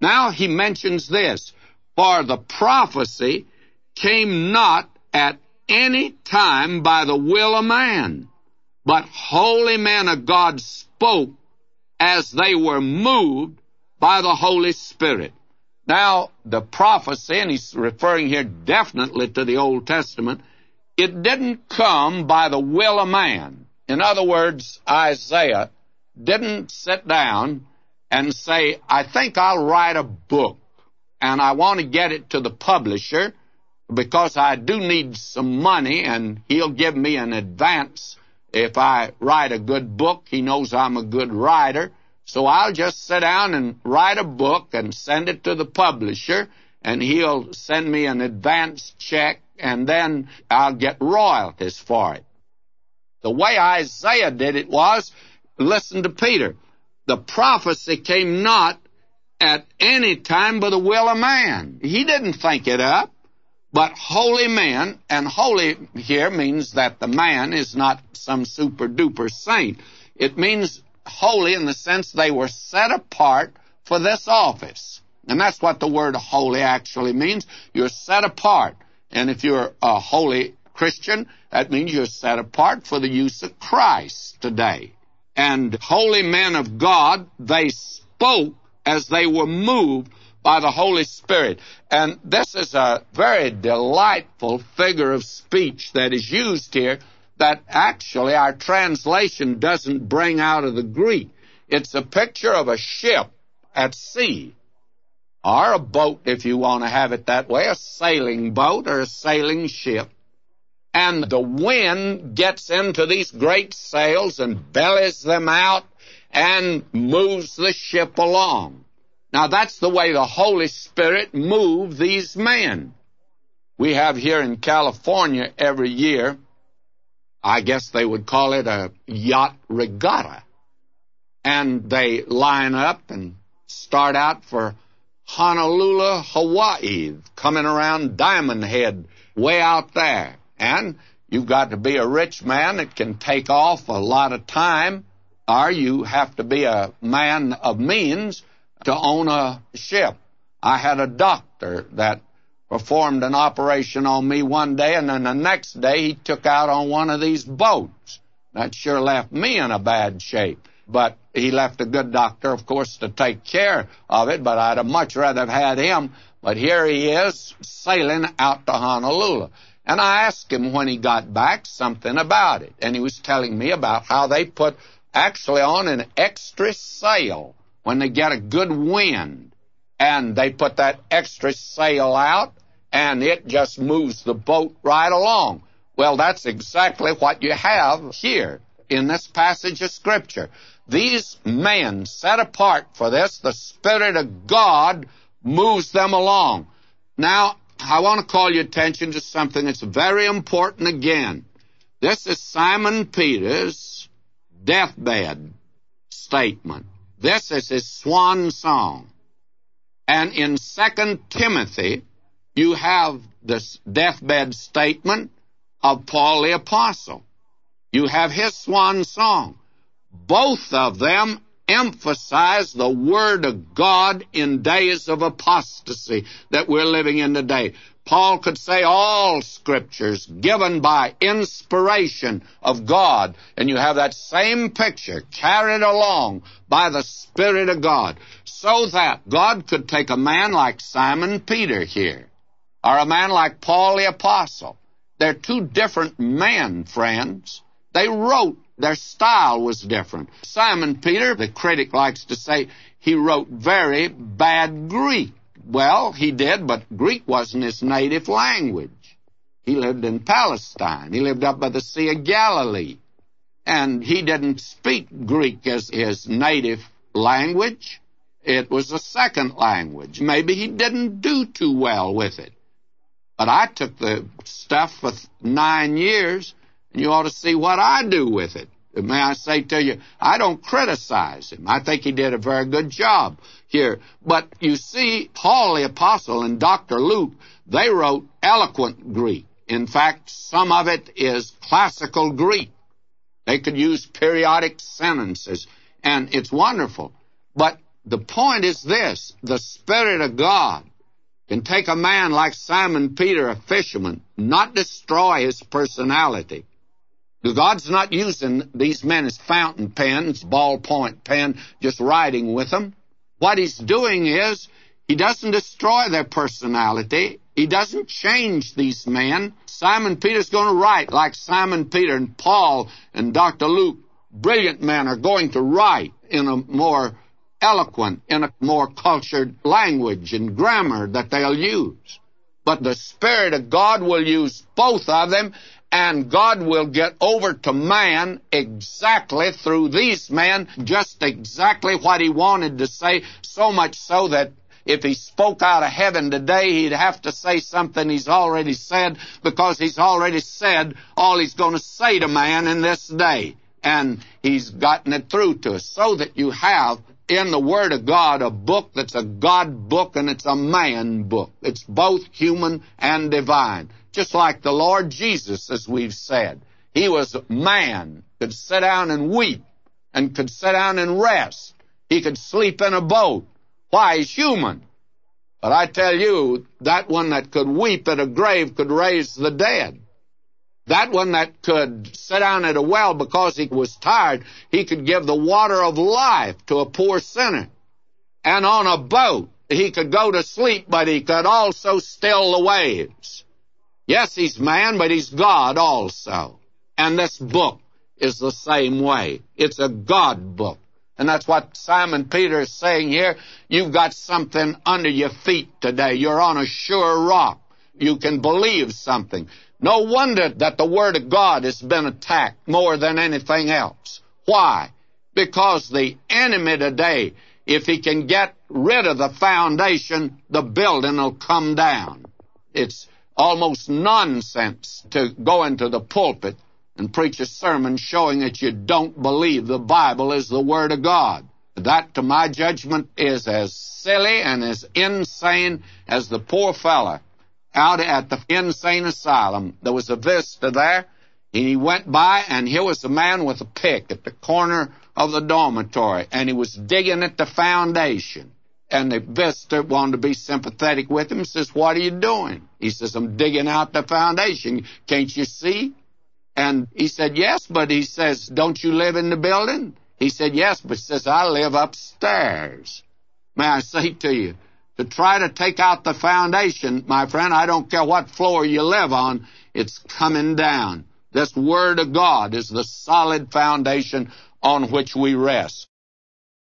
Now he mentions this, for the prophecy came not at any time by the will of man, but holy men of God spoke as they were moved by the Holy Spirit. Now, the prophecy, and he's referring here definitely to the Old Testament, it didn't come by the will of man. In other words, Isaiah didn't sit down and say, I think I'll write a book, and I want to get it to the publisher because I do need some money, and he'll give me an advance if I write a good book. He knows I'm a good writer, so I'll just sit down and write a book and send it to the publisher, and he'll send me an advance check, and then I'll get royalties for it. The way Isaiah did it was, listen to Peter, the prophecy came not at any time by the will of man. He didn't think it up, but holy men, and holy here means that the man is not some super-duper saint. It means holy in the sense they were set apart for this office. And that's what the word holy actually means. You're set apart. And if you're a holy Christian, that means you're set apart for the use of Christ today. And holy men of God, they spoke as they were moved by the Holy Spirit. And this is a very delightful figure of speech that is used here that actually our translation doesn't bring out of the Greek. It's a picture of a ship at sea, or a boat, if you want to have it that way, a sailing boat or a sailing ship. And the wind gets into these great sails and bellies them out and moves the ship along. Now, that's the way the Holy Spirit moved these men. We have here in California every year, I guess they would call it a yacht regatta. And they line up and start out for Honolulu, Hawaii, coming around Diamond Head, way out there. And you've got to be a rich man that can take off a lot of time, or you have to be a man of means to own a ship. I had a doctor that performed an operation on me one day, and then the next day he took out on one of these boats. That sure left me in a bad shape. But he left a good doctor, of course, to take care of it, but I'd have much rather have had him. But here he is sailing out to Honolulu. And I asked him when he got back something about it, and he was telling me about how they put actually on an extra sail when they get a good wind, and they put that extra sail out, and it just moves the boat right along. Well, that's exactly what you have here in this passage of Scripture. These men set apart for this, the Spirit of God moves them along. Now, I want to call your attention to something that's very important again. This is Simon Peter's deathbed statement. This is his swan song. And in 2 Timothy, you have this deathbed statement of Paul the Apostle. You have his swan song. Both of them emphasize the Word of God in days of apostasy that we're living in today. Paul could say all Scriptures given by inspiration of God, and you have that same picture carried along by the Spirit of God, so that God could take a man like Simon Peter here, or a man like Paul the Apostle. They're two different men, friends. They wrote. Their style was different. Simon Peter, the critic likes to say, he wrote very bad Greek. Well, he did, but Greek wasn't his native language. He lived in Palestine. He lived up by the Sea of Galilee. And he didn't speak Greek as his native language. It was a second language. Maybe he didn't do too well with it. But I took the stuff for 9 years, and you ought to see what I do with it. May I say to you, I don't criticize him. I think he did a very good job here. But you see, Paul the Apostle and Dr. Luke, they wrote eloquent Greek. In fact, some of it is classical Greek. They could use periodic sentences, and it's wonderful. But the point is this: the Spirit of God can take a man like Simon Peter, a fisherman, not destroy his personality. God's not using these men as fountain pens, ballpoint pen, just writing with them. What he's doing is, he doesn't destroy their personality. He doesn't change these men. Simon Peter's going to write like Simon Peter, and Paul and Dr. Luke, brilliant men, are going to write in a more eloquent, in a more cultured language and grammar that they'll use. But the Spirit of God will use both of them, and God will get over to man exactly through these men, just exactly what he wanted to say, so much so that if he spoke out of heaven today, he'd have to say something he's already said, because he's already said all he's going to say to man in this day. And he's gotten it through to us, so that you have in the Word of God a book that's a God book and it's a man book. It's both human and divine. Just like the Lord Jesus, as we've said. He was a man, could sit down and weep, and could sit down and rest. He could sleep in a boat. Why? He's human. But I tell you, that one that could weep at a grave could raise the dead. That one that could sit down at a well because he was tired, he could give the water of life to a poor sinner. And on a boat, he could go to sleep, but he could also still the waves. Yes, he's man, but he's God also. And this book is the same way. It's a God book. And that's what Simon Peter is saying here. You've got something under your feet today. You're on a sure rock. You can believe something. No wonder that the Word of God has been attacked more than anything else. Why? Because the enemy today, if he can get rid of the foundation, the building will come down. It's almost nonsense to go into the pulpit and preach a sermon showing that you don't believe the Bible is the Word of God. That, to my judgment, is as silly and as insane as the poor fella out at the insane asylum. There was a visitor there. He went by, and here was a man with a pick at the corner of the dormitory, and he was digging at the foundation. And the visitor wanted to be sympathetic with him and says, "What are you doing?" He says, "I'm digging out the foundation. Can't you see?" And he said, "Yes," but he says, "Don't you live in the building?" He said, "Yes," but he says, "I live upstairs." May I say to you, to try to take out the foundation, my friend, I don't care what floor you live on, it's coming down. This Word of God is the solid foundation on which we rest.